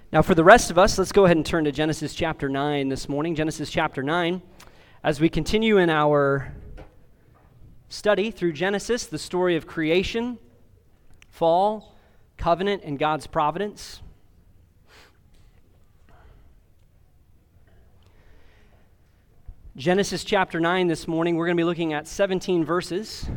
Now, for the rest of us, let's go ahead and turn to Genesis chapter 9 this morning. Genesis chapter 9, as we continue in our study through Genesis, the story of creation, fall, covenant, and God's providence. Genesis chapter 9 this morning, we're going to be looking at 17 verses.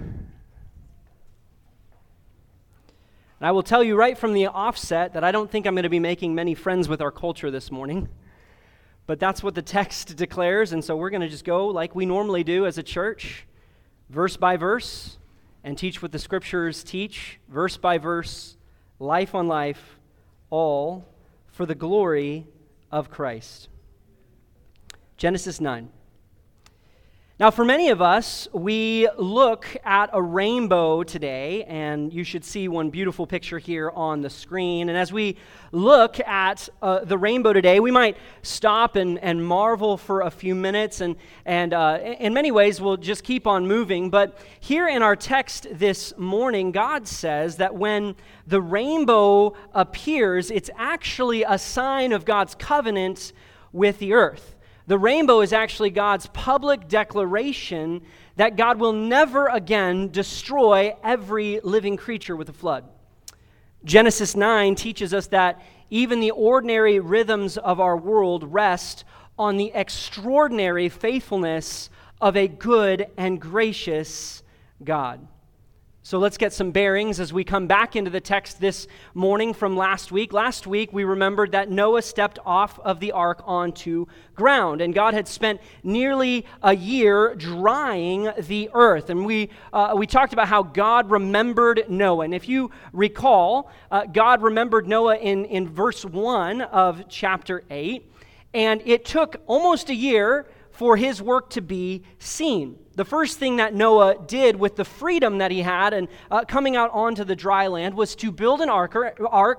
And I will tell you right from the offset that I don't think I'm going to be making many friends with our culture this morning. But that's what the text declares, and so we're going to just go like we normally do as a church, verse by verse, and teach what the Scriptures teach, verse by verse, life on life, all for the glory of Christ. Genesis 9. Now, for many of us, we look at a rainbow today, and you should see one beautiful picture here on the screen. And as we look at the rainbow today, we might stop and marvel for a few minutes, and in many ways, we'll just keep on moving. But here in our text this morning, God says that when the rainbow appears, it's actually a sign of God's covenant with the earth. The rainbow is actually God's public declaration that God will never again destroy every living creature with a flood. Genesis 9 teaches us that even the ordinary rhythms of our world rest on the extraordinary faithfulness of a good and gracious God. So let's get some bearings as we come back into the text this morning from last week. Last week, we remembered that Noah stepped off of the ark onto ground, and God had spent nearly a year drying the earth. And we talked about how God remembered Noah. And if you recall, God remembered Noah in verse 1 of chapter 8, and it took almost a year for his work to be seen. The first thing that Noah did with the freedom that he had and coming out onto the dry land was to build an altar,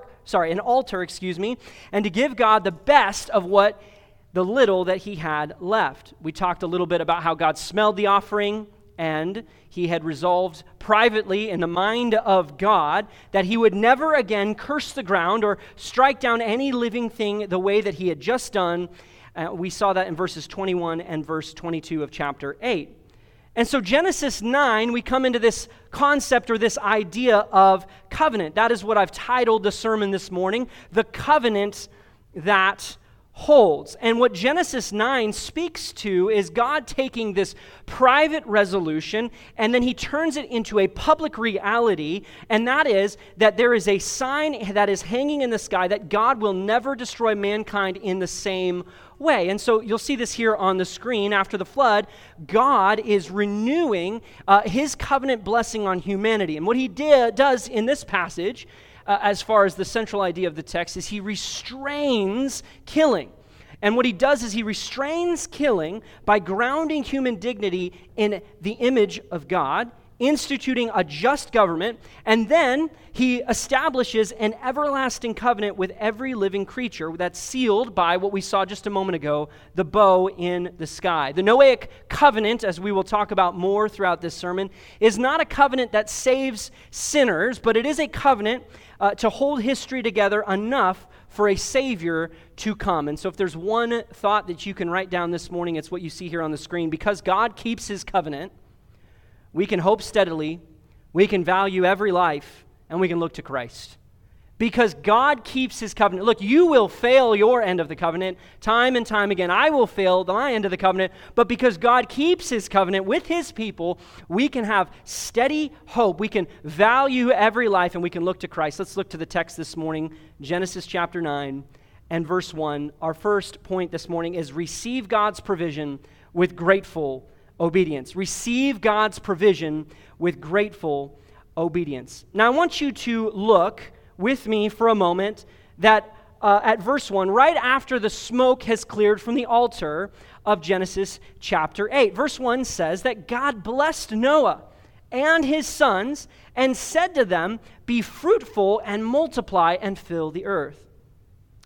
and to give God the best of what the little that he had left. We talked a little bit about how God smelled the offering, and he had resolved privately in the mind of God that he would never again curse the ground or strike down any living thing the way that he had just done. We saw that in verses 21 and verse 22 of chapter 8. And so Genesis 9, we come into this concept or this idea of covenant. That is what I've titled the sermon this morning, The Covenant That Holds. And what Genesis 9 speaks to is God taking this private resolution and then he turns it into a public reality, and that is that there is a sign that is hanging in the sky that God will never destroy mankind in the same way. And so you'll see this here on the screen. After the flood, God is renewing his covenant blessing on humanity. And what he does in this passage, as far as the central idea of the text, is he restrains killing. And what he does is he restrains killing by grounding human dignity in the image of God, instituting a just government, and then he establishes an everlasting covenant with every living creature that's sealed by what we saw just a moment ago, the bow in the sky. The Noahic covenant, as we will talk about more throughout this sermon, is not a covenant that saves sinners, but it is a covenant to hold history together enough for a Savior to come. And so if there's one thought that you can write down this morning, it's what you see here on the screen. Because God keeps his covenant, we can hope steadily, we can value every life, and we can look to Christ. Because God keeps his covenant. Look, you will fail your end of the covenant time and time again. I will fail my end of the covenant. But because God keeps his covenant with his people, we can have steady hope. We can value every life, and we can look to Christ. Let's look to the text this morning, Genesis chapter 9 and verse 1. Our first point this morning is receive God's provision with grateful obedience. Receive God's provision with grateful obedience. Now, I want you to look with me for a moment that at verse 1, right after the smoke has cleared from the altar of Genesis chapter 8. Verse 1 says that God blessed Noah and his sons and said to them, "Be fruitful and multiply and fill the earth."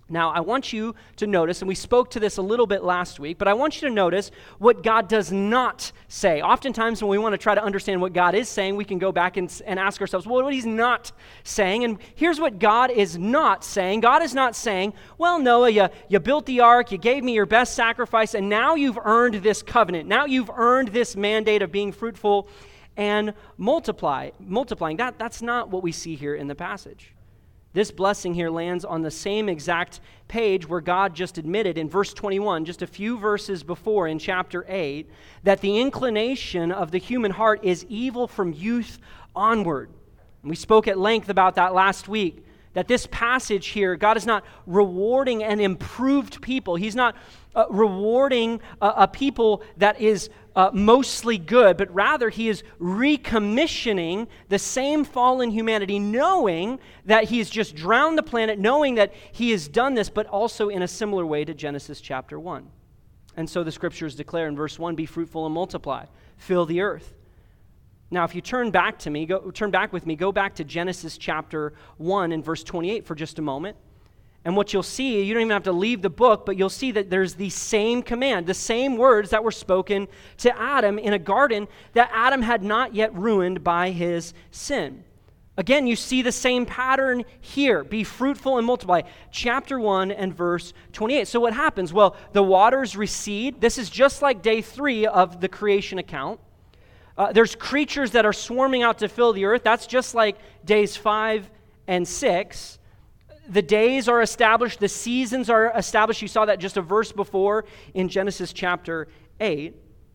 Now, I want you to notice, and we spoke to this a little bit last week, but I want you to notice what God does not say. Oftentimes, when we want to try to understand what God is saying, we can go back and ask ourselves, well, what he's not saying. And here's what God is not saying. God is not saying, well, Noah, you built the ark, you gave me your best sacrifice, and now you've earned this covenant. Now you've earned this mandate of being fruitful and multiplying. That's not what we see here in the passage. This blessing here lands on the same exact page where God just admitted in verse 21, just a few verses before in chapter 8, that the inclination of the human heart is evil from youth onward. And we spoke at length about that last week, that this passage here, God is not rewarding an improved people. He's not rewarding a people that is mostly good, but rather he is recommissioning the same fallen humanity, knowing that he has just drowned the planet, knowing that he has done this, but also in a similar way to Genesis chapter 1. And so the scriptures declare in verse 1, be fruitful and multiply, fill the earth. Now, if you turn back with me, go back to Genesis chapter 1 and verse 28 for just a moment. And what you'll see, you don't even have to leave the book, but you'll see that there's the same command, the same words that were spoken to Adam in a garden that Adam had not yet ruined by his sin. Again, you see the same pattern here. Be fruitful and multiply. Chapter 1 and verse 28. So what happens? Well, the waters recede. This is just like day 3 of the creation account. There's creatures that are swarming out to fill the earth. That's just like days 5 and 6. The days are established. The seasons are established. You saw that just a verse before in Genesis chapter 8.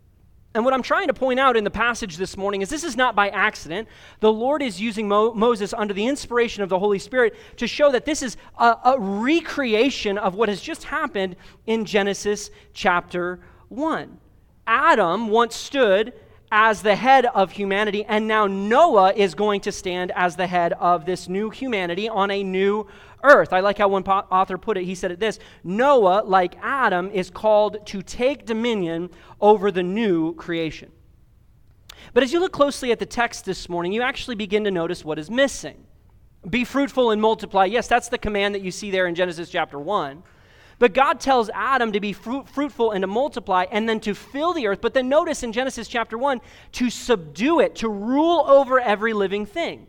And what I'm trying to point out in the passage this morning is this is not by accident. The Lord is using Moses under the inspiration of the Holy Spirit to show that this is a recreation of what has just happened in Genesis chapter 1. Adam once stood as the head of humanity, and now Noah is going to stand as the head of this new humanity on a new earth. I like how one author put it. He said it this: Noah, like Adam, is called to take dominion over the new creation. But as you look closely at the text this morning, you actually begin to notice what is missing. Be fruitful and multiply. Yes, that's the command that you see there in Genesis chapter 1. But God tells Adam to be fruitful and to multiply and then to fill the earth. But then notice in Genesis chapter 1, to subdue it, to rule over every living thing.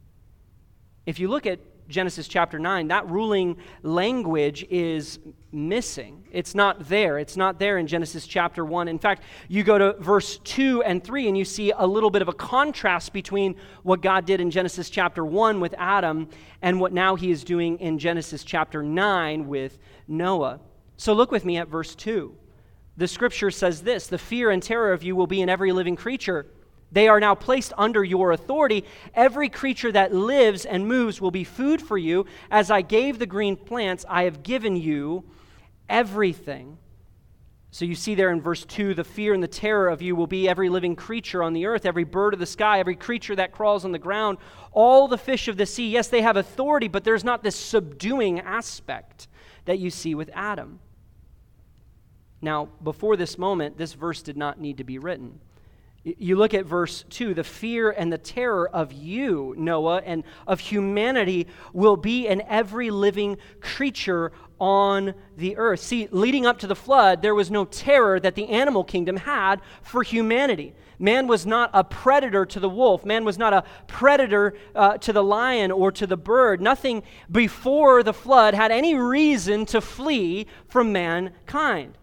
If you look at Genesis chapter 9, that ruling language is missing. It's not there. It's not there in Genesis chapter 1. In fact, you go to verse 2 and 3 and you see a little bit of a contrast between what God did in Genesis chapter 1 with Adam and what now he is doing in Genesis chapter 9 with Noah. So look with me at verse 2. The scripture says this: the fear and terror of you will be in every living creature. They are now placed under your authority. Every creature that lives and moves will be food for you. As I gave the green plants, I have given you everything. So you see there in verse 2, the fear and the terror of you will be every living creature on the earth, every bird of the sky, every creature that crawls on the ground, all the fish of the sea. Yes, they have authority, but there's not this subduing aspect that you see with Adam. Now, before this moment, this verse did not need to be written. You look at verse 2, the fear and the terror of you, Noah, and of humanity will be in every living creature on the earth. See, leading up to the flood, there was no terror that the animal kingdom had for humanity. Man was not a predator to the wolf. Man was not a predator to the lion or to the bird. Nothing before the flood had any reason to flee from mankind.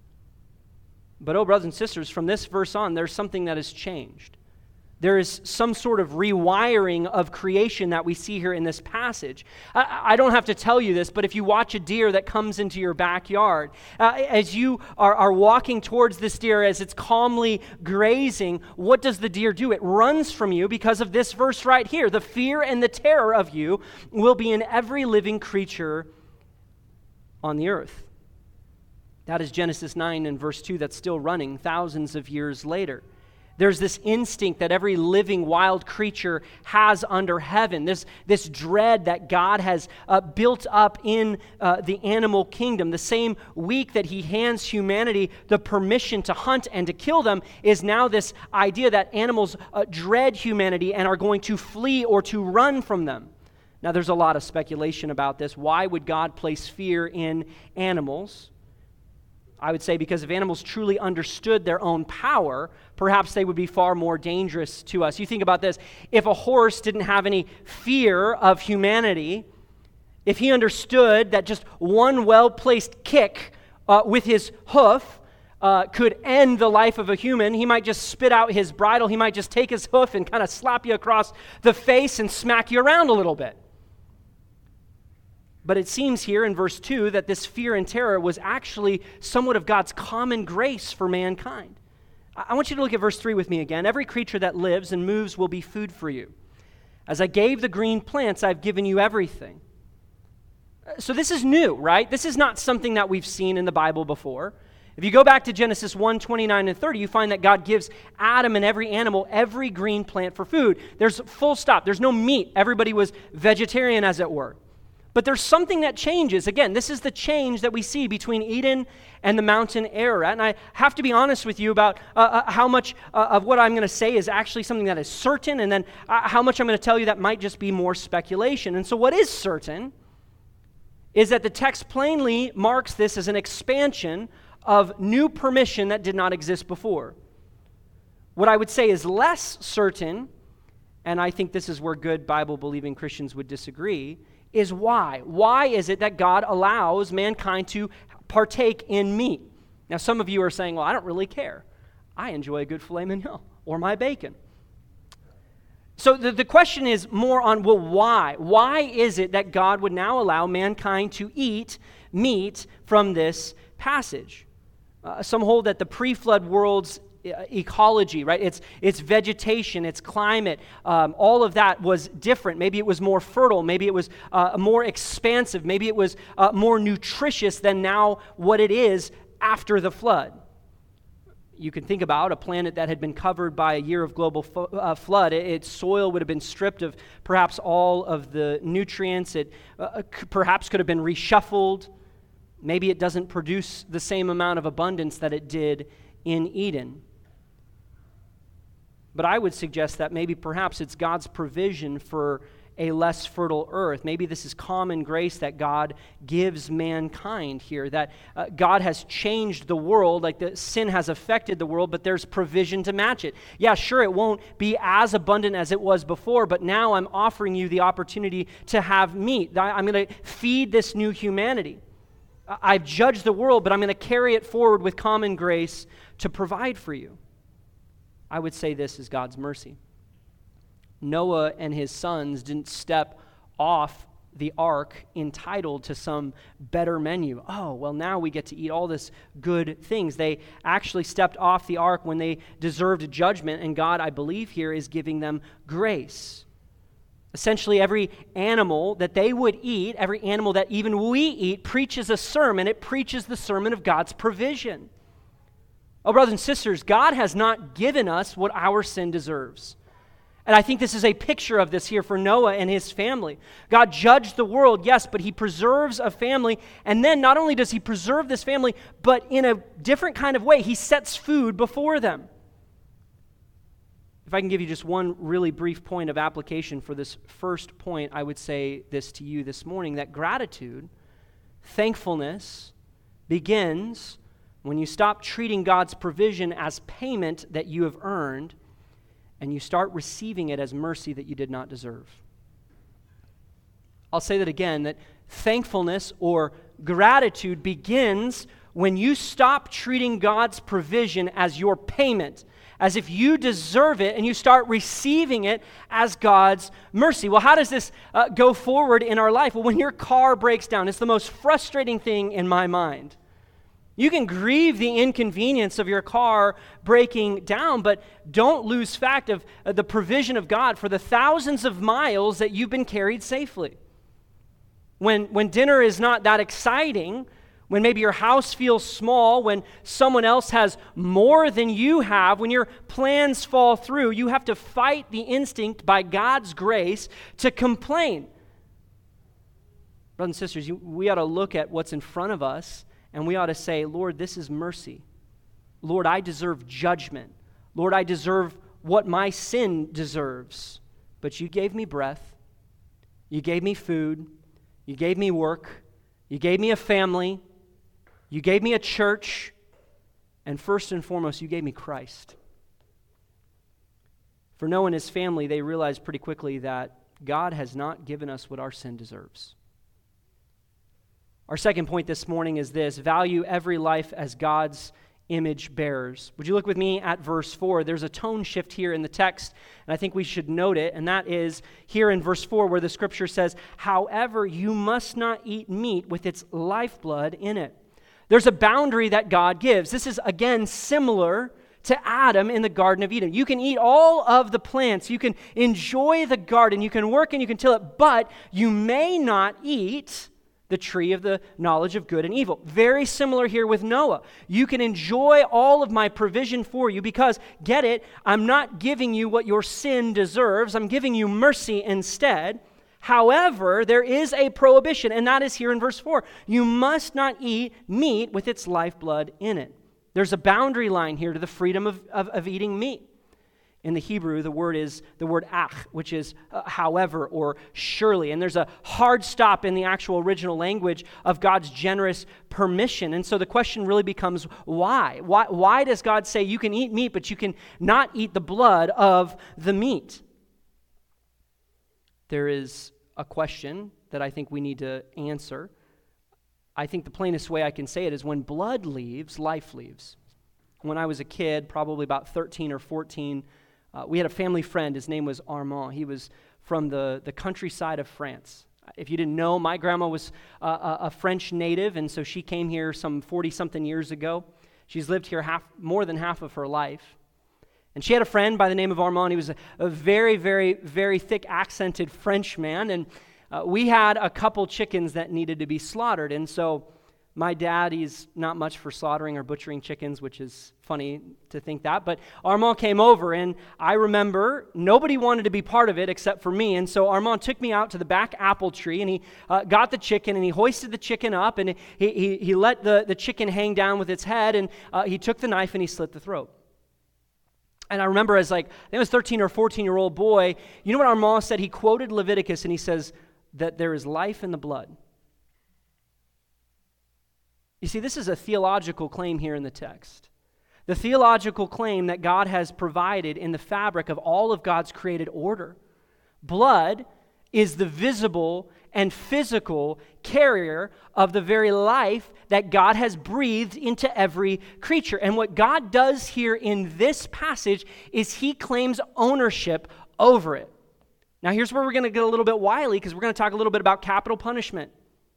But, oh, brothers and sisters, from this verse on, there's something that has changed. There is some sort of rewiring of creation that we see here in this passage. I don't have to tell you this, but if you watch a deer that comes into your backyard, as you are walking towards this deer as it's calmly grazing, what does the deer do? It runs from you because of this verse right here. The fear and the terror of you will be in every living creature on the earth. That is Genesis 9 and verse 2 that's still running thousands of years later. There's this instinct that every living wild creature has under heaven, this dread that God has built up in the animal kingdom. The same week that he hands humanity the permission to hunt and to kill them is now this idea that animals dread humanity and are going to flee or to run from them. Now, there's a lot of speculation about this. Why would God place fear in animals? I would say because if animals truly understood their own power, perhaps they would be far more dangerous to us. You think about this. If a horse didn't have any fear of humanity, if he understood that just one well-placed kick with his hoof could end the life of a human, he might just spit out his bridle. He might just take his hoof and kind of slap you across the face and smack you around a little bit. But it seems here in verse 2 that this fear and terror was actually somewhat of God's common grace for mankind. I want you to look at verse 3 with me again. Every creature that lives and moves will be food for you. As I gave the green plants, I've given you everything. So this is new, right? This is not something that we've seen in the Bible before. If you go back to Genesis 1, 29 and 30, you find that God gives Adam and every animal every green plant for food. There's full stop. There's no meat. Everybody was vegetarian, as it were. But there's something that changes. Again, this is the change that we see between Eden and the mountain Ararat. And I have to be honest with you about how much of what I'm going to say is actually something that is certain, and then how much I'm going to tell you that might just be more speculation. And so what is certain is that the text plainly marks this as an expansion of new permission that did not exist before. What I would say is less certain, and I think this is where good Bible-believing Christians would disagree, is why. Why is it that God allows mankind to partake in meat? Now, some of you are saying, well, I don't really care. I enjoy a good filet mignon or my bacon. So the question is more on, well, why? Why is it that God would now allow mankind to eat meat from this passage? Some hold that the pre-flood world's ecology, right? It's vegetation, its climate, all of that was different. Maybe it was more fertile. Maybe it was more expansive. Maybe it was more nutritious than now what it is after the flood. You can think about a planet that had been covered by a year of global flood. Its soil would have been stripped of perhaps all of the nutrients. It perhaps could have been reshuffled. Maybe it doesn't produce the same amount of abundance that it did in Eden. But I would suggest that maybe perhaps it's God's provision for a less fertile earth. Maybe this is common grace that God gives mankind here, that God has changed the world, like the sin has affected the world, but there's provision to match it. Yeah, sure, it won't be as abundant as it was before, but now I'm offering you the opportunity to have meat. I'm going to feed this new humanity. I've judged the world, but I'm going to carry it forward with common grace to provide for you. I would say this is God's mercy. Noah and his sons didn't step off the ark entitled to some better menu. Oh, well, now we get to eat all this good things. They actually stepped off the ark when they deserved judgment, and God, I believe here, is giving them grace. Essentially, every animal that they would eat, every animal that even we eat, preaches a sermon. It preaches the sermon of God's provision. Oh, brothers and sisters, God has not given us what our sin deserves. And I think this is a picture of this here for Noah and his family. God judged the world, yes, but he preserves a family. And then not only does he preserve this family, but in a different kind of way, he sets food before them. If I can give you just one really brief point of application for this first point, I would say this to you this morning, that gratitude, thankfulness, begins when you stop treating God's provision as payment that you have earned, and you start receiving it as mercy that you did not deserve. I'll say that again, that thankfulness or gratitude begins when you stop treating God's provision as your payment, as if you deserve it, and you start receiving it as God's mercy. Well, how does this go forward in our life? Well, when your car breaks down, it's the most frustrating thing in my mind. You can grieve the inconvenience of your car breaking down, but don't lose fact of the provision of God for the thousands of miles that you've been carried safely. When dinner is not that exciting, when maybe your house feels small, when someone else has more than you have, when your plans fall through, you have to fight the instinct by God's grace to complain. Brothers and sisters, we ought to look at what's in front of us, and we ought to say, Lord, this is mercy. Lord, I deserve judgment. Lord, I deserve what my sin deserves. But you gave me breath. You gave me food. You gave me work. You gave me a family. You gave me a church. And first and foremost, you gave me Christ. For Noah and his family, they realized pretty quickly that God has not given us what our sin deserves. Our second point this morning is this: value every life as God's image bearers. Would you look with me at verse 4? There's a tone shift here in the text, and I think we should note it, and that is here in verse 4 where the scripture says, "However, you must not eat meat with its lifeblood in it." There's a boundary that God gives. This is, again, similar to Adam in the Garden of Eden. You can eat all of the plants. You can enjoy the garden. You can work and you can till it, but you may not eat the tree of the knowledge of good and evil. Very similar here with Noah. You can enjoy all of my provision for you because, get it, I'm not giving you what your sin deserves. I'm giving you mercy instead. However, there is a prohibition, and that is here in verse 4. You must not eat meat with its lifeblood in it. There's a boundary line here to the freedom of eating meat. In the Hebrew, the word is the word ach, which is however or surely. And there's a hard stop in the actual original language of God's generous permission. And so the question really becomes why? Why does God say you can eat meat, but you can not eat the blood of the meat? There is a question that I think we need to answer. I think the plainest way I can say it is when blood leaves, life leaves. When I was a kid, probably about 13 or 14, we had a family friend. His name was Armand. He was from the countryside of France. If you didn't know, my grandma was a French native, and so she came here some 40-something years ago. She's lived here more than half of her life. And she had a friend by the name of Armand. He was a very, very, very thick accented French man, and we had a couple chickens that needed to be slaughtered, and so my dad, he's not much for slaughtering or butchering chickens, which is funny to think that, but Armand came over, and I remember nobody wanted to be part of it except for me, and so Armand took me out to the back apple tree, and he got the chicken, and he hoisted the chicken up, and he let the chicken hang down with its head, and he took the knife, and he slit the throat. And I remember as I think it was 13 or 14-year-old boy, you know what Armand said? He quoted Leviticus, and he says that there is life in the blood. You see, this is a theological claim here in the text. The theological claim that God has provided in the fabric of all of God's created order. Blood is the visible and physical carrier of the very life that God has breathed into every creature. And what God does here in this passage is he claims ownership over it. Now here's where we're going to get a little bit wily, because we're going to talk a little bit about capital punishment.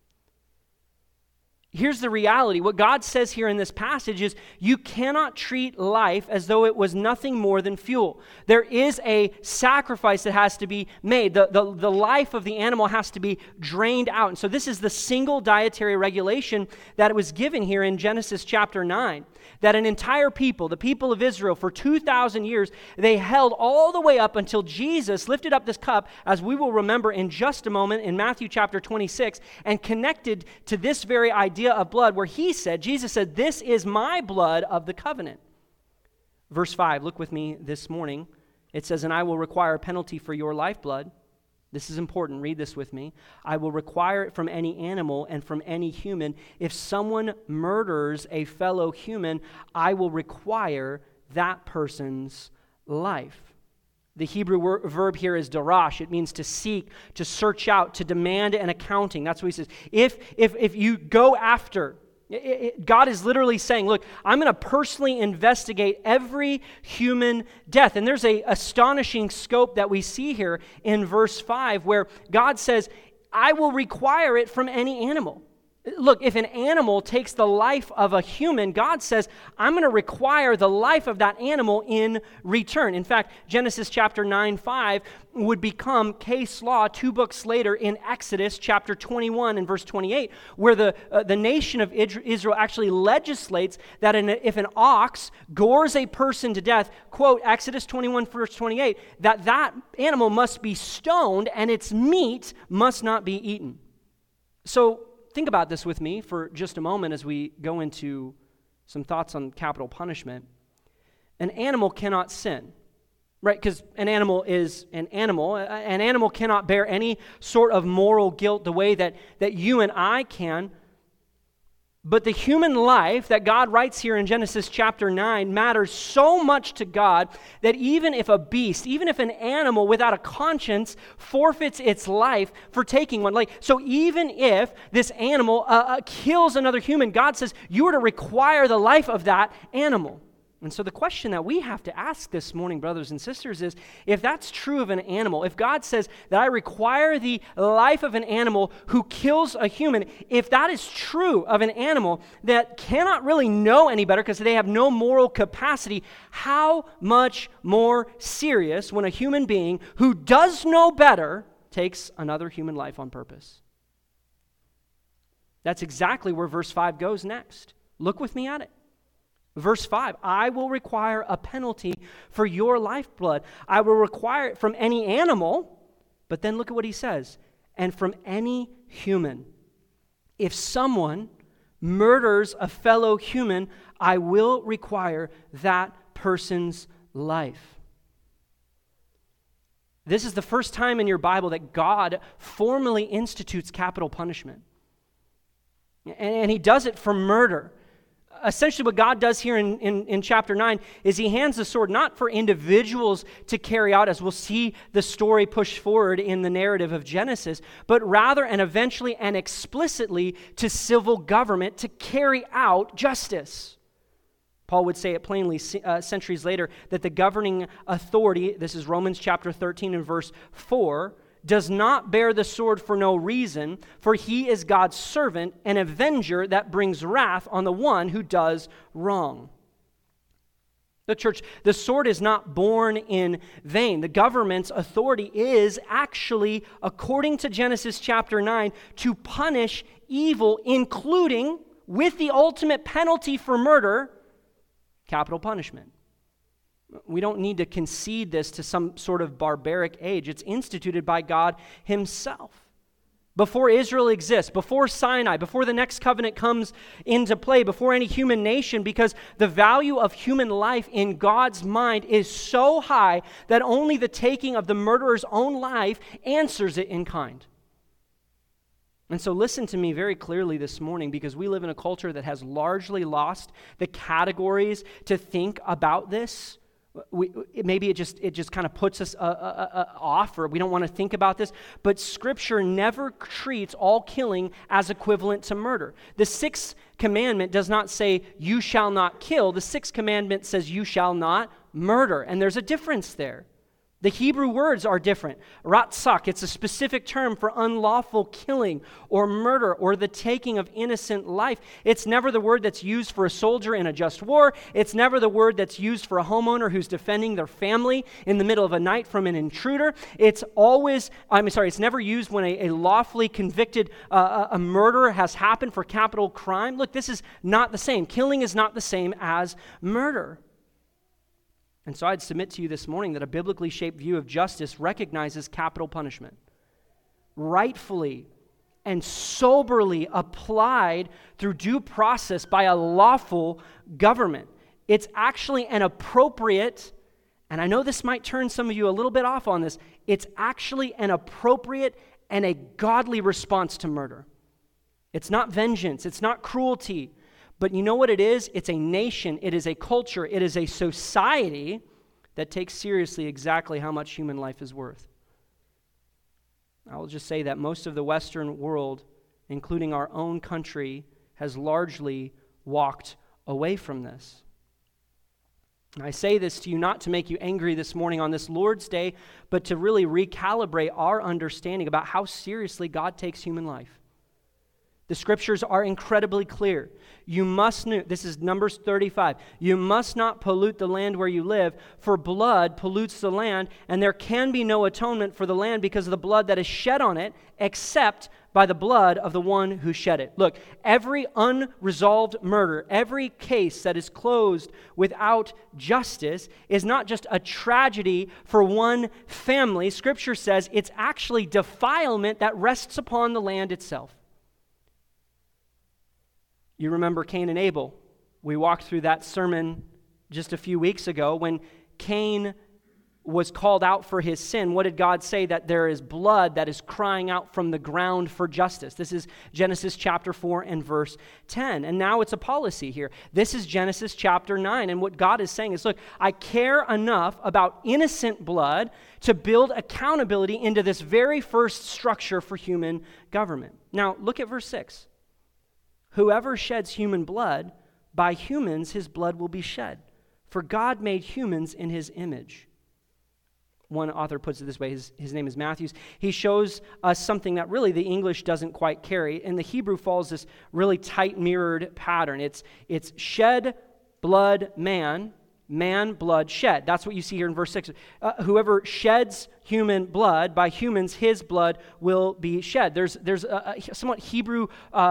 Here's the reality. What God says here in this passage is you cannot treat life as though it was nothing more than fuel. There is a sacrifice that has to be made. The life of the animal has to be drained out. And so this is the single dietary regulation that it was given here in Genesis chapter 9. That an entire people, the people of Israel, for 2,000 years, they held all the way up until Jesus lifted up this cup, as we will remember in just a moment in Matthew chapter 26, and connected to this very idea of blood, where Jesus said, "This is my blood of the covenant." Verse 5, look with me this morning. It says, "And I will require a penalty for your lifeblood." This is important. Read this with me. "I will require it from any animal and from any human. If someone murders a fellow human, I will require that person's life." The Hebrew verb here is darash. It means to seek, to search out, to demand an accounting. That's what he says. If you go after, God is literally saying, look, I'm going to personally investigate every human death. And there's an astonishing scope that we see here in verse 5 where God says, I will require it from any animal. Look, if an animal takes the life of a human, God says, I'm going to require the life of that animal in return. In fact, Genesis chapter 9:5 would become case law 2 books later in Exodus chapter 21 and verse 28, where the nation of Israel actually legislates that if an ox gores a person to death, quote, Exodus 21 verse 28, that animal must be stoned and its meat must not be eaten. So, think about this with me for just a moment as we go into some thoughts on capital punishment. An animal cannot sin. right? Because an animal is an animal. An animal cannot bear any sort of moral guilt the way that you and I can. But the human life that God writes here in Genesis chapter 9 matters so much to God that even if a beast, even if an animal without a conscience forfeits its life for taking one, so even if this animal kills another human, God says you are to require the life of that animal. And so the question that we have to ask this morning, brothers and sisters, is if that's true of an animal, if God says that I require the life of an animal who kills a human, if that is true of an animal that cannot really know any better because they have no moral capacity, how much more serious when a human being who does know better takes another human life on purpose? That's exactly where verse 5 goes next. Look with me at it. Verse 5, I will require a penalty for your lifeblood. I will require it from any animal, but then look at what he says, and from any human. If someone murders a fellow human, I will require that person's life. This is the first time in your Bible that God formally institutes capital punishment. And he does it for murder. Essentially what God does here in chapter 9 is he hands the sword not for individuals to carry out, as we'll see the story push forward in the narrative of Genesis, but rather and eventually and explicitly to civil government to carry out justice. Paul would say it plainly centuries later that the governing authority, this is Romans chapter 13 and verse 4, does not bear the sword for no reason, for he is God's servant, an avenger that brings wrath on the one who does wrong. The church, the sword is not born in vain. The government's authority is actually, according to Genesis chapter 9, to punish evil, including, with the ultimate penalty for murder, capital punishment. We don't need to concede this to some sort of barbaric age. It's instituted by God himself. Before Israel exists, before Sinai, before the next covenant comes into play, before any human nation, because the value of human life in God's mind is so high that only the taking of the murderer's own life answers it in kind. And so listen to me very clearly this morning, because we live in a culture that has largely lost the categories to think about this. Maybe it just kind of puts us off, or we don't want to think about this, but Scripture never treats all killing as equivalent to murder. The sixth commandment does not say, you shall not kill. The sixth commandment says, you shall not murder, and there's a difference there. The Hebrew words are different. Ratzak, it's a specific term for unlawful killing or murder or the taking of innocent life. It's never the word that's used for a soldier in a just war. It's never the word that's used for a homeowner who's defending their family in the middle of a night from an intruder. It's never used when a lawfully convicted a murder has happened for capital crime. Look, this is not the same. Killing is not the same as murder. And so I'd submit to you this morning that a biblically shaped view of justice recognizes capital punishment, rightfully and soberly applied through due process by a lawful government. It's actually an appropriate, and I know this might turn some of you a little bit off on this, it's actually an appropriate and a godly response to murder. It's not vengeance, it's not cruelty. But you know what it is? It's a nation, it is a culture, it is a society that takes seriously exactly how much human life is worth. I will just say that most of the Western world, including our own country, has largely walked away from this. I say this to you not to make you angry this morning on this Lord's Day, but to really recalibrate our understanding about how seriously God takes human life. The scriptures are incredibly clear. You must not, this is Numbers 35, you must not pollute the land where you live, for blood pollutes the land, and there can be no atonement for the land because of the blood that is shed on it, except by the blood of the one who shed it. Look, every unresolved murder, every case that is closed without justice is not just a tragedy for one family. Scripture says it's actually defilement that rests upon the land itself. You remember Cain and Abel. We walked through that sermon just a few weeks ago when Cain was called out for his sin, what did God say? That there is blood that is crying out from the ground for justice. This is Genesis chapter 4 and verse 10. And now it's a policy here. This is Genesis chapter 9. And what God is saying is, look, I care enough about innocent blood to build accountability into this very first structure for human government. Now, look at verse 6. Whoever sheds human blood, by humans his blood will be shed. For God made humans in his image. One author puts it this way, his name is Matthews. He shows us something that really the English doesn't quite carry. And the Hebrew follows this really tight mirrored pattern. It's shed blood man, man blood shed. That's what you see here in verse 6. Whoever sheds human blood, by humans his blood will be shed. There's a somewhat Hebrew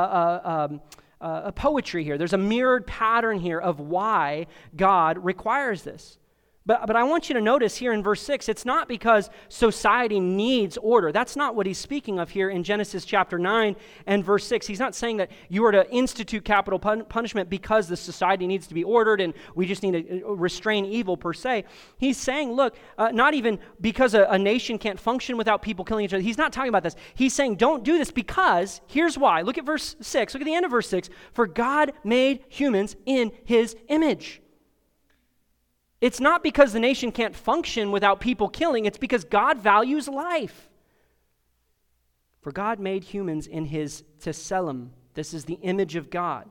poetry here. There's a mirrored pattern here of why God requires this. But I want you to notice here in verse 6, it's not because society needs order. That's not what he's speaking of here in Genesis chapter 9 and verse 6. He's not saying that you are to institute capital punishment because the society needs to be ordered and we just need to restrain evil per se. He's saying, look, not even because a nation can't function without people killing each other. He's not talking about this. He's saying don't do this because, here's why. Look at verse 6. Look at the end of verse 6. For God made humans in his image. It's not because the nation can't function without people killing. It's because God values life. For God made humans in his tselem. This is the image of God.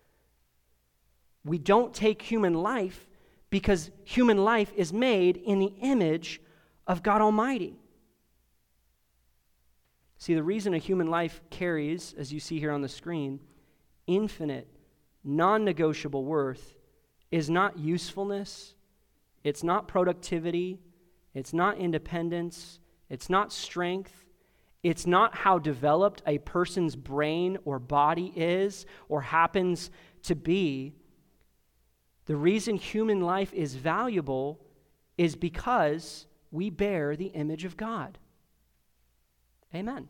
We don't take human life because human life is made in the image of God Almighty. See, the reason a human life carries, as you see here on the screen, infinite, non-negotiable worth is not usefulness. It's not productivity, it's not independence, it's not strength, it's not how developed a person's brain or body is or happens to be. The reason human life is valuable is because we bear the image of God. Amen.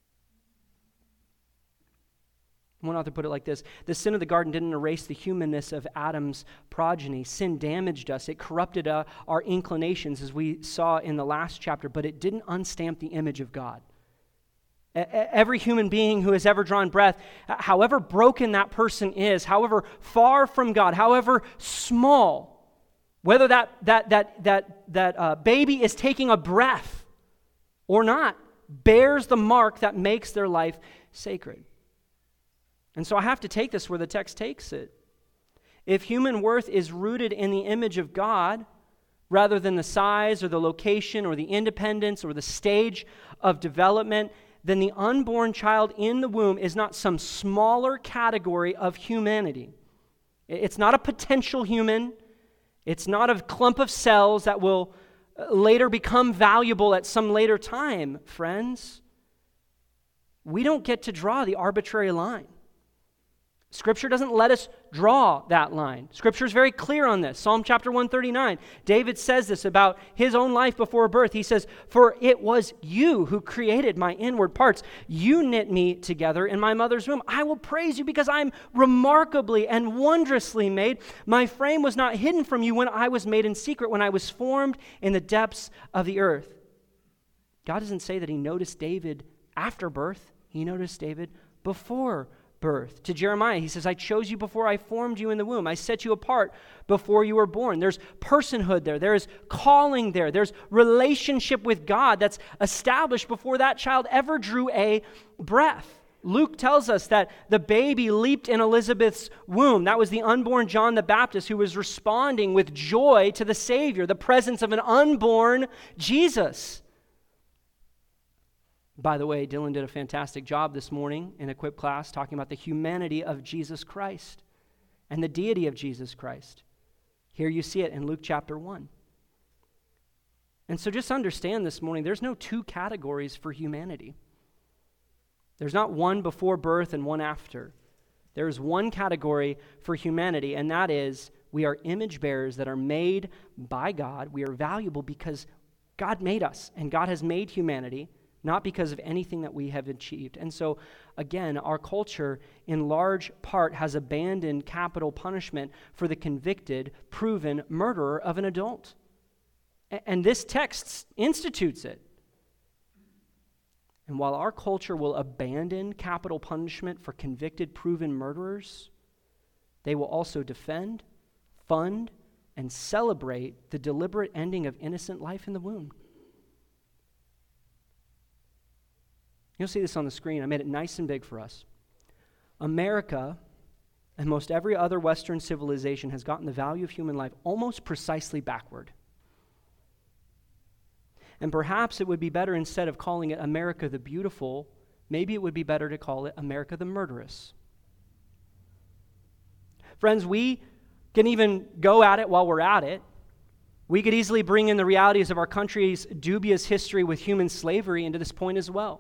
One author put it like this: the sin of the garden didn't erase the humanness of Adam's progeny. Sin damaged us. It corrupted our inclinations, as we saw in the last chapter, but it didn't unstamp the image of God. Every human being who has ever drawn breath, however broken that person is, however far from God, however small, whether that baby is taking a breath or not, bears the mark that makes their life sacred. And so I have to take this where the text takes it. If human worth is rooted in the image of God, rather than the size or the location or the independence or the stage of development, then the unborn child in the womb is not some smaller category of humanity. It's not a potential human. It's not a clump of cells that will later become valuable at some later time, friends. We don't get to draw the arbitrary line. Scripture doesn't let us draw that line. Scripture is very clear on this. Psalm chapter 139, David says this about his own life before birth. He says, "For it was you who created my inward parts. You knit me together in my mother's womb. I will praise you because I am remarkably and wondrously made. My frame was not hidden from you when I was made in secret, when I was formed in the depths of the earth." God doesn't say that he noticed David after birth. He noticed David before birth. To Jeremiah, he says, "I chose you before I formed you in the womb. I set you apart before you were born." There's personhood there. There is calling there. There's relationship with God that's established before that child ever drew a breath. Luke tells us that the baby leaped in Elizabeth's womb. That was the unborn John the Baptist who was responding with joy to the Savior, the presence of an unborn Jesus. By the way, Dylan did a fantastic job this morning in Equip class talking about the humanity of Jesus Christ and the deity of Jesus Christ. Here you see it in Luke chapter 1. And so just understand this morning, there's no two categories for humanity. There's not one before birth and one after. There is one category for humanity, and that is we are image bearers that are made by God. We are valuable because God made us, and God has made humanity, not because of anything that we have achieved. And so, again, our culture in large part has abandoned capital punishment for the convicted, proven murderer of an adult. And this text institutes it. And while our culture will abandon capital punishment for convicted, proven murderers, they will also defend, fund, and celebrate the deliberate ending of innocent life in the womb. You'll see this on the screen. I made it nice and big for us. America and most every other Western civilization has gotten the value of human life almost precisely backward. And perhaps it would be better, instead of calling it America the Beautiful, maybe it would be better to call it America the Murderous. Friends, we can even go at it while we're at it. We could easily bring in the realities of our country's dubious history with human slavery into this point as well.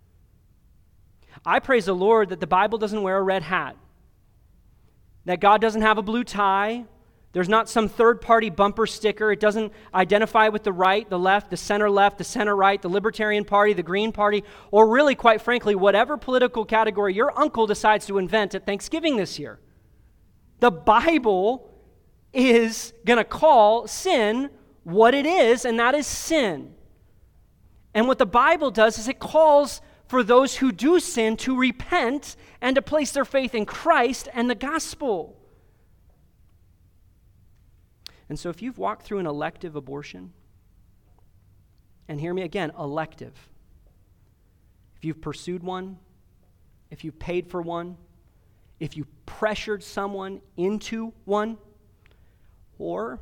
I praise the Lord that the Bible doesn't wear a red hat, that God doesn't have a blue tie. There's not some third-party bumper sticker. It doesn't identify with the right, the left, the center right, the Libertarian Party, the Green Party, or really, quite frankly, whatever political category your uncle decides to invent at Thanksgiving this year. The Bible is going to call sin what it is, and that is sin. And what the Bible does is it calls for those who do sin to repent and to place their faith in Christ and the gospel. And so if you've walked through an elective abortion, and hear me again, elective. If you've pursued one, if you've paid for one, if you pressured someone into one, or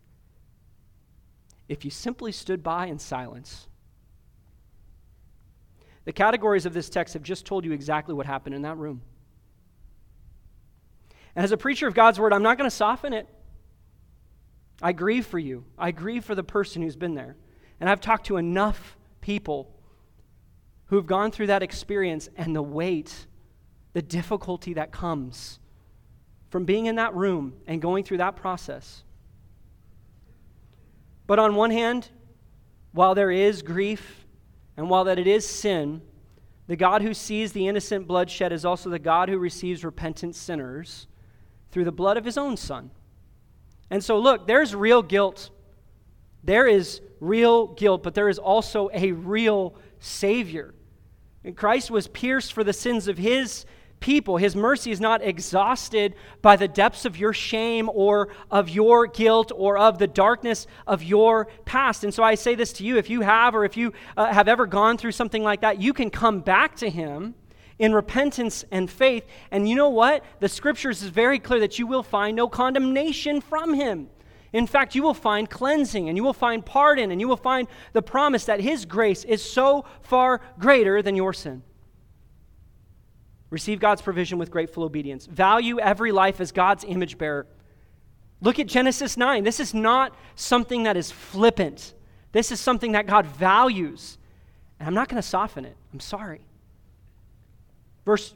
if you simply stood by in silence. The categories of this text have just told you exactly what happened in that room. And as a preacher of God's word, I'm not going to soften it. I grieve for you. I grieve for the person who's been there. And I've talked to enough people who've gone through that experience and the weight, the difficulty that comes from being in that room and going through that process. But on one hand, while there is grief and while that it is sin, the God who sees the innocent bloodshed is also the God who receives repentant sinners through the blood of his own Son. And so look, there's real guilt. There is real guilt, but there is also a real Savior. And Christ was pierced for the sins of his people. His mercy is not exhausted by the depths of your shame or of your guilt or of the darkness of your past. And so I say this to you, if you have or if you have ever gone through something like that, you can come back to him in repentance and faith. And you know what? The scriptures is very clear that you will find no condemnation from him. In fact, you will find cleansing and you will find pardon and you will find the promise that his grace is so far greater than your sin. Receive God's provision with grateful obedience. Value every life as God's image bearer. Look at Genesis 9. This is not something that is flippant. This is something that God values. And I'm not going to soften it. I'm sorry. Verse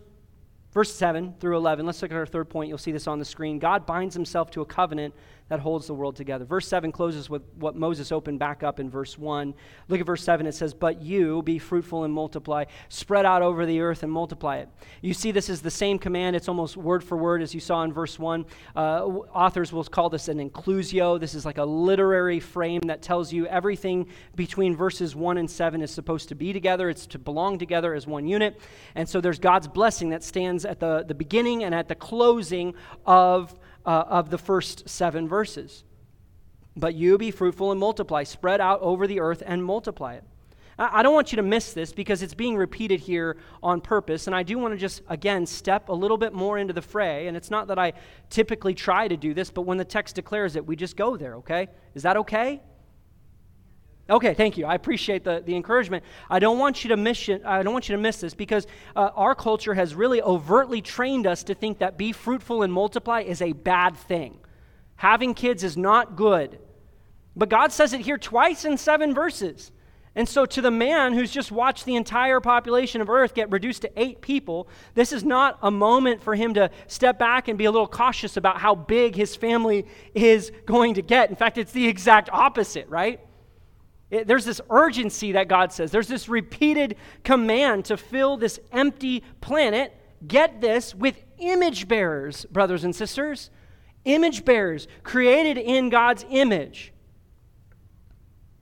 7 through 11. Let's look at our third point. You'll see this on the screen. God binds himself to a covenant that holds the world together. Verse 7 closes with what Moses opened back up in verse 1. Look at verse 7. It says, "But you be fruitful and multiply, spread out over the earth and multiply it." You see this is the same command. It's almost word for word as you saw in verse 1. Authors will call this an inclusio. This is like a literary frame that tells you everything between verses 1 and 7 is supposed to be together. It's to belong together as one unit. And so there's God's blessing that stands at the beginning and at the closing of the first 7 verses. But you be fruitful and multiply, spread out over the earth and multiply it. I don't want you to miss this because it's being repeated here on purpose, and I do want to just, again, step a little bit more into the fray, and it's not that I typically try to do this, but when the text declares it, we just go there, okay? Is that okay? Okay, thank you. I appreciate the encouragement. I don't want you to miss it. I don't want you to miss this because our culture has really overtly trained us to think that be fruitful and multiply is a bad thing. Having kids is not good. But God says it here twice in 7 verses. And so to the man who's just watched the entire population of earth get reduced to 8 people, this is not a moment for him to step back and be a little cautious about how big his family is going to get. In fact, it's the exact opposite, right? There's this urgency that God says. There's this repeated command to fill this empty planet. Get this, with image bearers, brothers and sisters. Image bearers, created in God's image.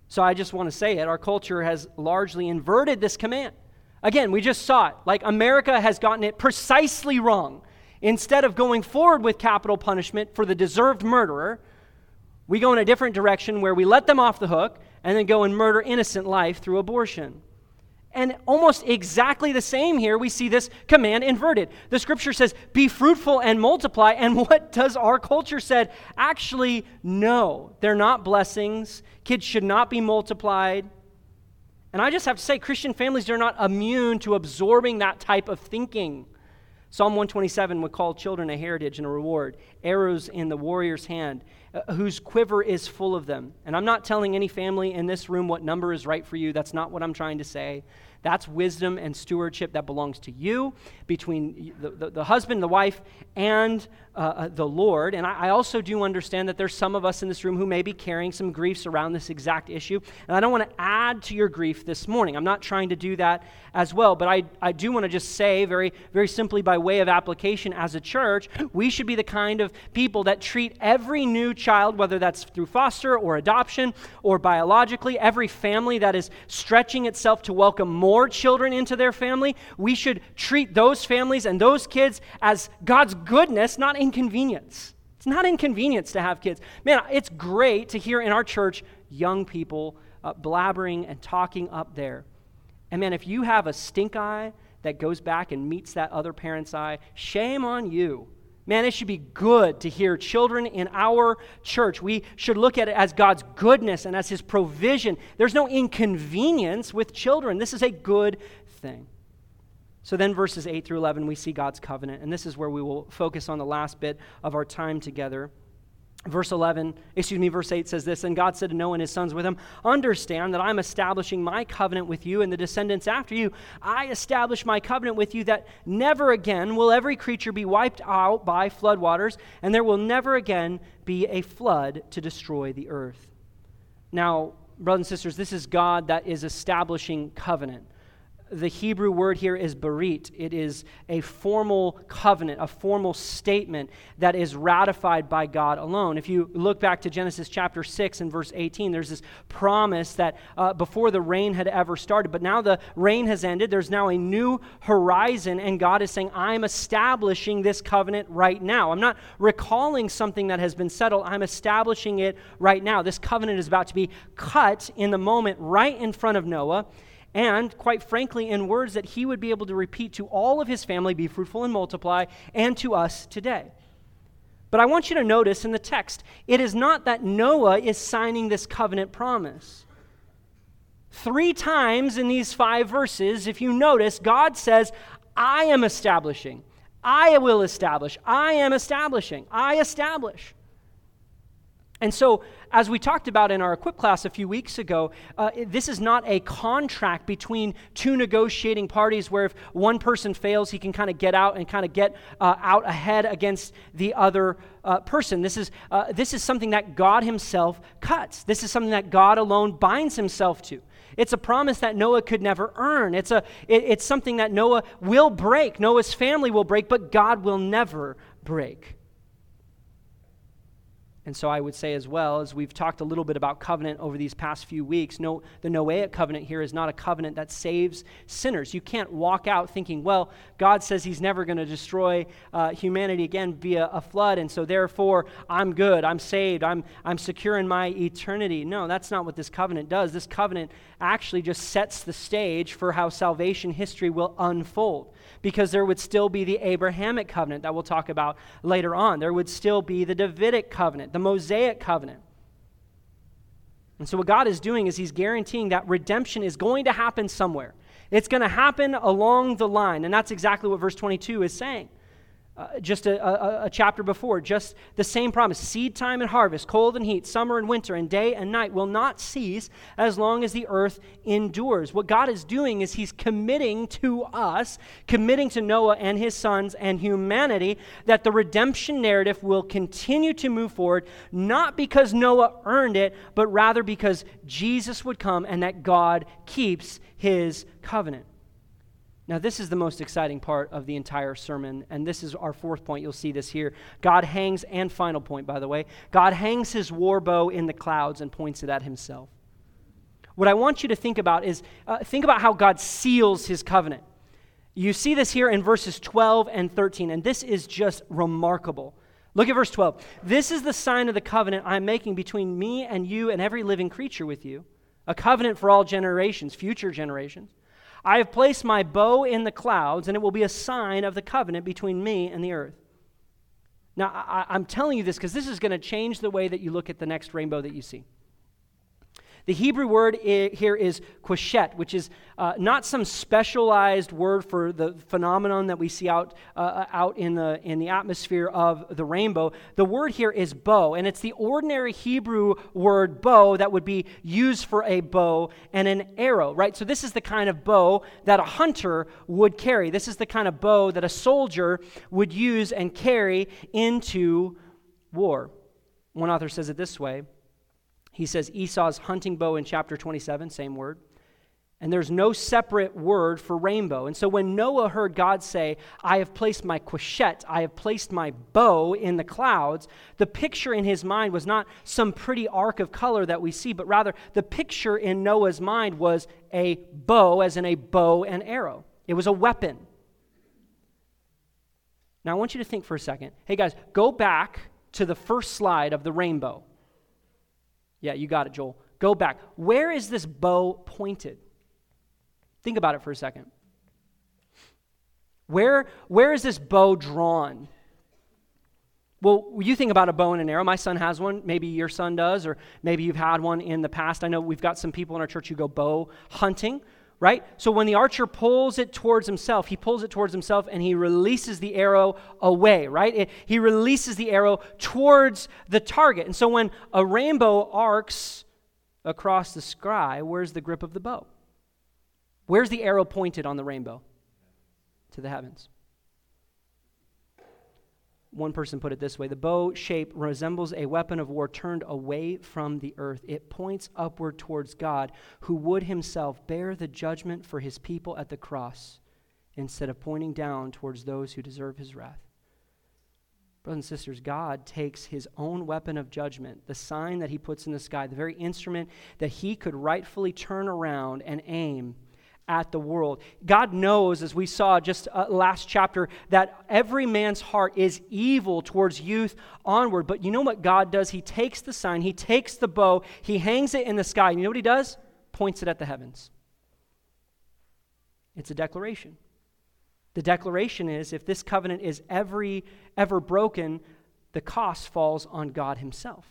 So I just want to say it. Our culture has largely inverted this command. Again, we just saw it. Like, America has gotten it precisely wrong. Instead of going forward with capital punishment for the deserved murderer, we go in a different direction where we let them off the hook and then go and murder innocent life through abortion. And almost exactly the same here, we see this command inverted. The scripture says, be fruitful and multiply. And what does our culture say? Actually, no, they're not blessings. Kids should not be multiplied. And I just have to say, Christian families are not immune to absorbing that type of thinking. Psalm 127 would call children a heritage and a reward, arrows in the warrior's hand, whose quiver is full of them. And I'm not telling any family in this room what number is right for you. That's not what I'm trying to say. That's wisdom and stewardship that belongs to you between the husband, the wife, and the Lord. And I also do understand that there's some of us in this room who may be carrying some griefs around this exact issue. And I don't want to add to your grief this morning. I'm not trying to do that as well. But I do want to just say very, very simply by way of application as a church, we should be the kind of people that treat every new child, whether that's through foster or adoption or biologically, every family that is stretching itself to welcome more children into their family, we should treat those families and those kids as God's goodness, not inconvenience. It's not inconvenience to have kids. Man, it's great to hear in our church young people blabbering and talking up there. And man, if you have a stink eye that goes back and meets that other parent's eye, shame on you. Man, it should be good to hear children in our church. We should look at it as God's goodness and as His provision. There's no inconvenience with children. This is a good thing. So then verses 8 through 11, we see God's covenant. And this is where we will focus on the last bit of our time together. Verse 8 says this, and God said to Noah and his sons with him, understand that I'm establishing my covenant with you and the descendants after you. I establish my covenant with you that never again will every creature be wiped out by floodwaters, and there will never again be a flood to destroy the earth. Now, brothers and sisters, this is God that is establishing covenant. The Hebrew word here is berit. It is a formal covenant, a formal statement that is ratified by God alone. If you look back to Genesis chapter 6 and verse 18, there's this promise that before the rain had ever started, but now the rain has ended, there's now a new horizon, and God is saying, I'm establishing this covenant right now. I'm not recalling something that has been settled, I'm establishing it right now. This covenant is about to be cut in the moment right in front of Noah, and quite frankly, in words that he would be able to repeat to all of his family, be fruitful and multiply, and to us today. But I want you to notice in the text, it is not that Noah is signing this covenant promise. 3 times in these 5 verses, if you notice, God says, I am establishing, I will establish, I am establishing, I establish. And so, as we talked about in our Equip class a few weeks ago, this is not a contract between 2 negotiating parties where if one person fails, he can kind of get out and kind of get out ahead against the other person. This is something that God himself cuts. This is something that God alone binds himself to. It's a promise that Noah could never earn. It's something that Noah will break. Noah's family will break, but God will never break. And so I would say as well, as we've talked a little bit about covenant over these past few weeks, the Noahic covenant here is not a covenant that saves sinners. You can't walk out thinking, well, God says he's never going to destroy humanity again via a flood, and so therefore I'm good, I'm saved, I'm secure in my eternity. No, that's not what this covenant does. This covenant actually just sets the stage for how salvation history will unfold, because there would still be the Abrahamic covenant that we'll talk about later on. There would still be the Davidic covenant, the Mosaic covenant. And so what God is doing is he's guaranteeing that redemption is going to happen somewhere. It's going to happen along the line, and that's exactly what verse 22 is saying. Just a chapter before, just the same promise. Seed time and harvest, cold and heat, summer and winter, and day and night will not cease as long as the earth endures. What God is doing is he's committing to us, committing to Noah and his sons and humanity, that the redemption narrative will continue to move forward, not because Noah earned it, but rather because Jesus would come and that God keeps his covenant. Now, this is the most exciting part of the entire sermon, and this is our 4th point. You'll see this here. God hangs, and final point, by the way, God hangs his war bow in the clouds and points it at himself. what I want you to think about is think about how God seals his covenant. You see this here in verses 12 and 13, and this is just remarkable. Look at verse 12. This is the sign of the covenant I'm making between me and you and every living creature with you, a covenant for all generations, future generations. I have placed my bow in the clouds, and it will be a sign of the covenant between me and the earth. Now, I'm telling you this because this is going to change the way that you look at the next rainbow that you see. The Hebrew word here is quashet, which is not some specialized word for the phenomenon that we see out in the atmosphere of the rainbow. The word here is bow, and it's the ordinary Hebrew word bow that would be used for a bow and an arrow, right? So this is the kind of bow that a hunter would carry. This is the kind of bow that a soldier would use and carry into war. One author says it this way. He says Esau's hunting bow in chapter 27, same word. And there's no separate word for rainbow. And so when Noah heard God say, I have placed my quashet, I have placed my bow in the clouds, the picture in his mind was not some pretty arc of color that we see, but rather the picture in Noah's mind was a bow, as in a bow and arrow. It was a weapon. Now I want you to think for a second. Hey guys, go back to the first slide of the rainbow. Yeah, you got it, Joel. Go back. Where is this bow pointed? Think about it for a second. Where is this bow drawn? Well, you think about a bow and an arrow. My son has one. Maybe your son does, or maybe you've had one in the past. I know we've got some people in our church who go bow hunting, right? So when the archer pulls it towards himself, he pulls it towards himself and he releases the arrow away, right? He releases the arrow towards the target. And so when a rainbow arcs across the sky, where's the grip of the bow? Where's the arrow pointed on the rainbow? To the heavens. One person put it this way: the bow shape resembles a weapon of war turned away from the earth. It points upward towards God, who would himself bear the judgment for his people at the cross, instead of pointing down towards those who deserve his wrath. Brothers and sisters, God takes his own weapon of judgment, the sign that he puts in the sky, the very instrument that he could rightfully turn around and aim at the world. God knows, as we saw just last chapter, that every man's heart is evil towards youth onward. But you know what God does? He takes the sign, he takes the bow, he hangs it in the sky. You know what he does? Points it at the heavens. It's a declaration. The declaration is, if this covenant is ever broken, the cost falls on God himself.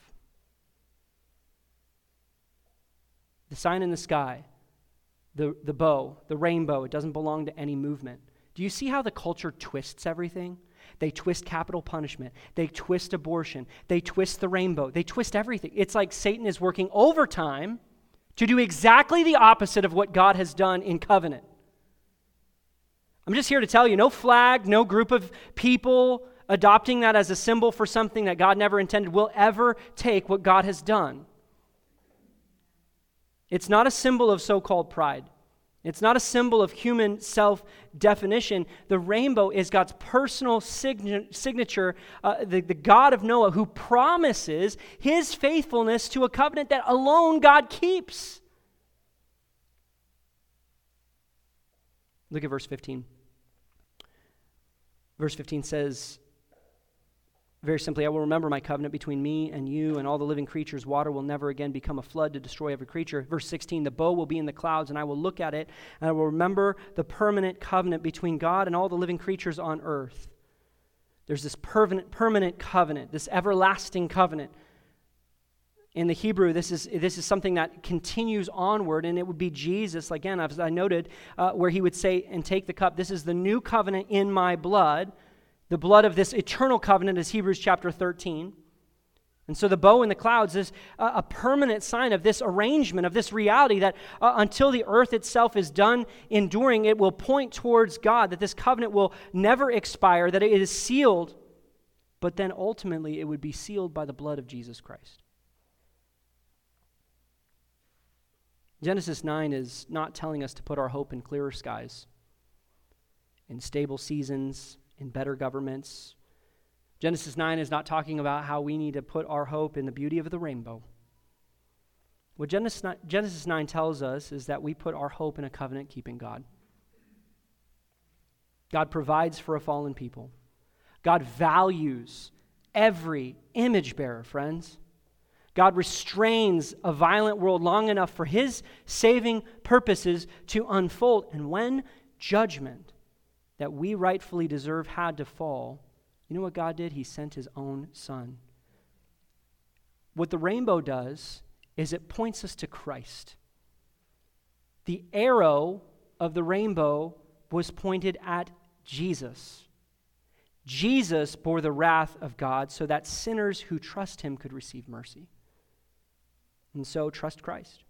The sign in the sky, the bow, the rainbow, it doesn't belong to any movement. Do you see how the culture twists everything? They twist capital punishment. They twist abortion. They twist the rainbow. They twist everything. It's like Satan is working overtime to do exactly the opposite of what God has done in covenant. I'm just here to tell you, no flag, no group of people adopting that as a symbol for something that God never intended will ever take what God has done. It's not a symbol of so-called pride. It's not a symbol of human self-definition. The rainbow is God's personal signature, the God of Noah, who promises his faithfulness to a covenant that alone God keeps. Look at verse 15. Verse 15 says, very simply, I will remember my covenant between me and you and all the living creatures. Water will never again become a flood to destroy every creature. Verse 16, the bow will be in the clouds, and I will look at it, and I will remember the permanent covenant between God and all the living creatures on earth. There's this permanent covenant, this everlasting covenant. In the Hebrew, this is something that continues onward, and it would be Jesus, again, as I noted, where he would say, and take the cup, this is the new covenant in my blood. The blood of this eternal covenant is Hebrews chapter 13. And so the bow in the clouds is a permanent sign of this arrangement, of this reality that until the earth itself is done enduring, it will point towards God, that this covenant will never expire, that it is sealed, but then ultimately it would be sealed by the blood of Jesus Christ. Genesis 9 is not telling us to put our hope in clearer skies, in stable seasons, in better governments. Genesis 9 is not talking about how we need to put our hope in the beauty of the rainbow. What Genesis 9 tells us is that we put our hope in a covenant-keeping God. God provides for a fallen people. God values every image bearer, friends. God restrains a violent world long enough for his saving purposes to unfold. And when judgment that we rightfully deserve had to fall, you know what God did? He sent his own Son. What the rainbow does is it points us to Christ. The arrow of the rainbow was pointed at Jesus. Jesus bore the wrath of God so that sinners who trust him could receive mercy. And so trust Christ.